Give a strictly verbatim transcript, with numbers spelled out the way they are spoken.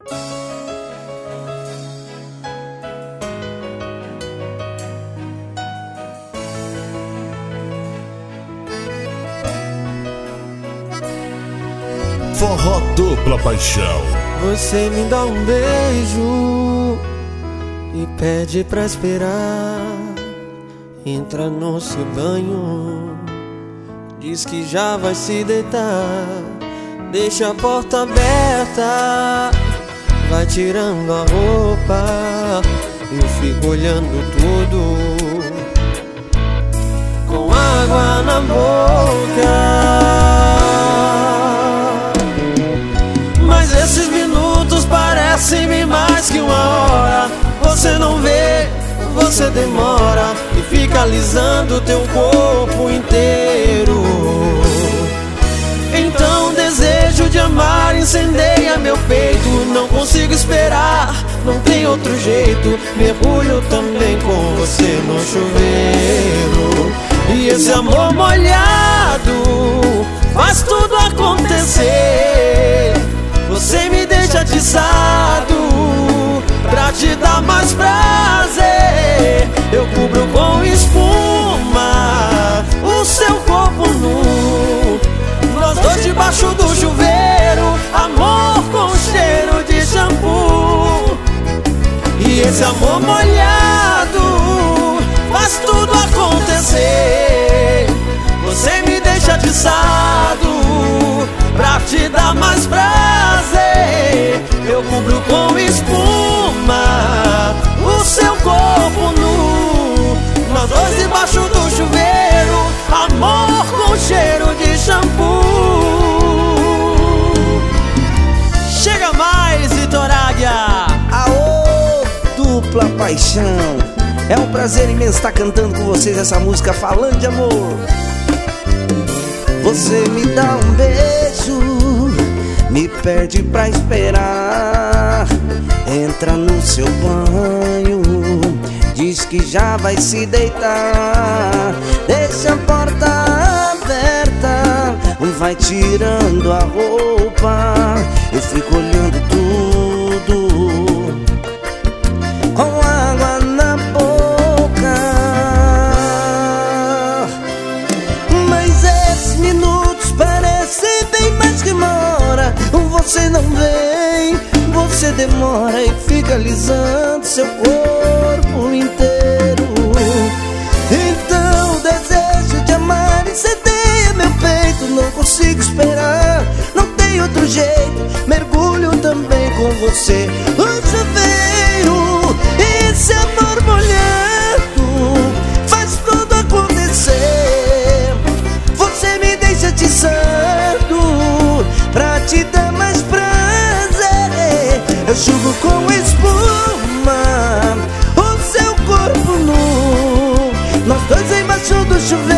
Forró Dupla Paixão. Você me dá um beijo e pede pra esperar. Entra no seu banho, diz que já vai se deitar. Deixa a porta aberta, vai tirando a roupa. Eu fico olhando tudo com água na boca. Mas esses minutos parecem-me mais que uma hora. Você não vê, você demora e fica alisando teu corpo inteiro. Então desejo de amar incendeia meu peito. Não consigo esperar, não tem outro jeito. Mergulho também com você no chuveiro. E esse amor molhado faz tudo acontecer. Você me deixa atiçado pra te dar mais prazer. Eu cubro com espuma o seu corpo nu, nós dois debaixo do chuveiro, amor com cheiro de shampoo. E esse amor molhado faz tudo acontecer. Você me deixa atiçado pra te dar mais prazer. Eu cubro com espuma o seu corpo nu, nós dois debaixo do chuveiro, amor com cheiro de shampoo. Chega mais, Vitor Águia! Aô, Dupla Paixão! É um prazer imenso estar cantando com vocês essa música falando de amor. Você me dá um beijo, me pede pra esperar. Entra no seu banho, diz que já vai se deitar. Deixa a porta aberta, vai tirando a roupa. Eu fico olhando tudo com água na boca. Mas esses minutos parecem bem mais que uma hora. Você não vem, você demora e fica alisando seu corpo inteiro. Então desejo de amar incendeia meu peito. Não consigo esperar, não tem outro jeito. Mergulho também com você no chuveiro. Esse amor molhado faz tudo acontecer. Você me deixa atiçado pra te dar mais prazer. Eu chuvo com espuma o seu corpo nu, nós dois embaixo do chuveiro.